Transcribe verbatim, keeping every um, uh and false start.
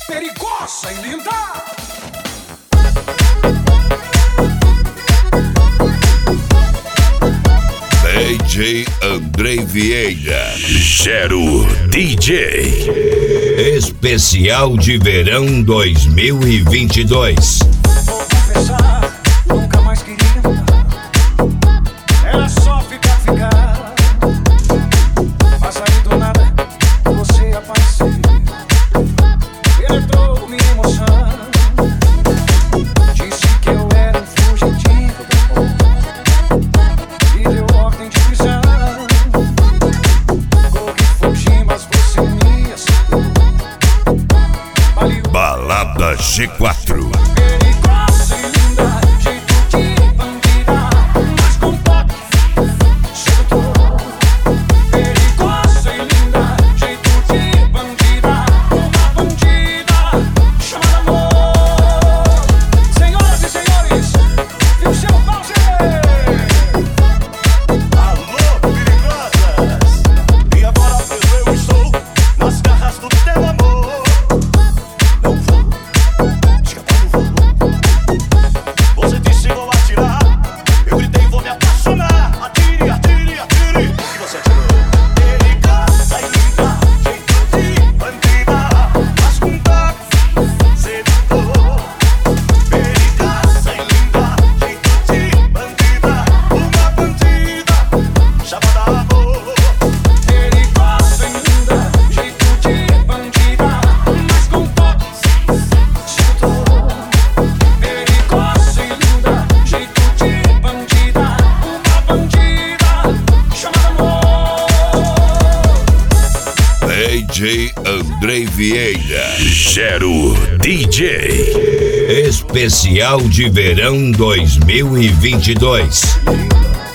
perigosa e linda. D J Andrei Vieira, Gero D J. Especial de Verão dois mil e vinte e dois. Vou confessar, nunca mais queria mudar. Era só ficar, ficar. Mas aí do nada você apareceu. Penetrou minha emoção. Disse que eu era um fugitivo do amor. E deu ordem de prisão. Corri, fugi, mas você me aceitou. Balada G quatro. Perigosa e linda, jeito de bandida, mas com toque sedutor. Perigosa e linda, jeito de bandida, uma bandida chamada amor. Senhoras e senhores, viu seu pause? Alô, perigosas! E agora mesmo eu estou nas garras do teu amor. Não vou escapar, não vou. Você disse vou atirar. Eu gritei vou me apaixonar. Atire, atire, atire. E você atirou. Perigosa e linda, jeito de bandida, mas com toque sedutor. Perigosa e linda, jeito de bandida, uma bandida chamada amor. Perigosa e linda, jeito de bandida, mas com toque sedutor. Perigosa e linda, jeito de bandida, uma bandida chamada amor. D J Andrei Vieira, Gero D J. Especial de Verão dois mil e vinte e dois.